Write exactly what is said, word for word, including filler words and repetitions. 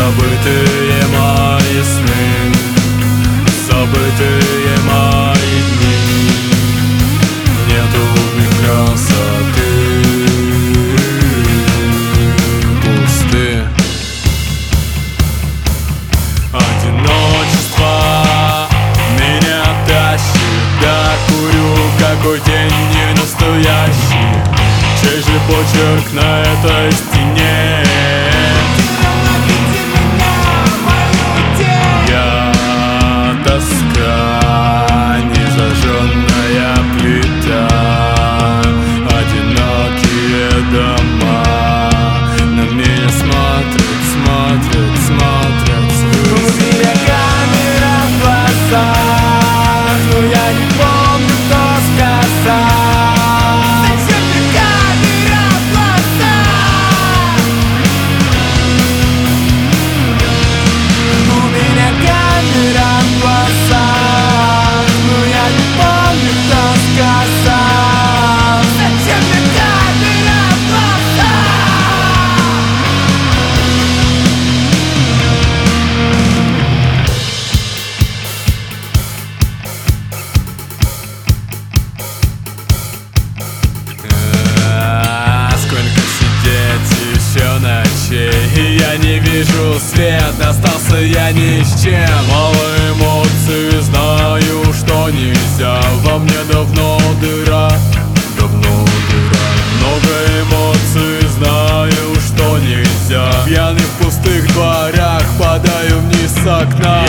Забытые мои сны, забытые мои дни, нету в них красоты, пусты. Одиночество меня тащит, да курю, какой день не настоящий. Чей же почерк на этой стене? И я не вижу свет, остался я ни с чем. Мало эмоций, знаю, что нельзя. Во мне давно дыра, давно дыра. Много эмоций, знаю, что нельзя. Пьяный в пустых дворах, падаю вниз с окна.